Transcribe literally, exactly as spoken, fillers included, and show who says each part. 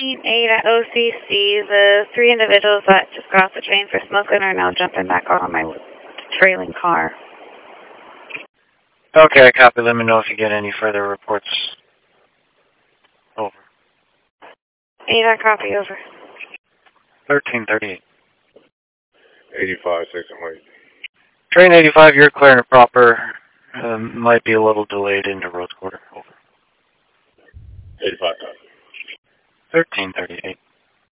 Speaker 1: eight at O C C. The three individuals that just got off the train for smoking are now jumping back on my trailing car.
Speaker 2: Okay, copy. Let me know if you get any further reports. Over.
Speaker 1: eight at copy, over.
Speaker 2: thirteen thirty-eight.
Speaker 3: eighty-five, six and wait.
Speaker 2: Train eighty-five, you're clear and proper. Um, might be a little delayed into Rose Quarter. Over.
Speaker 3: eighty-five, copy.
Speaker 2: thirteen thirty-eight.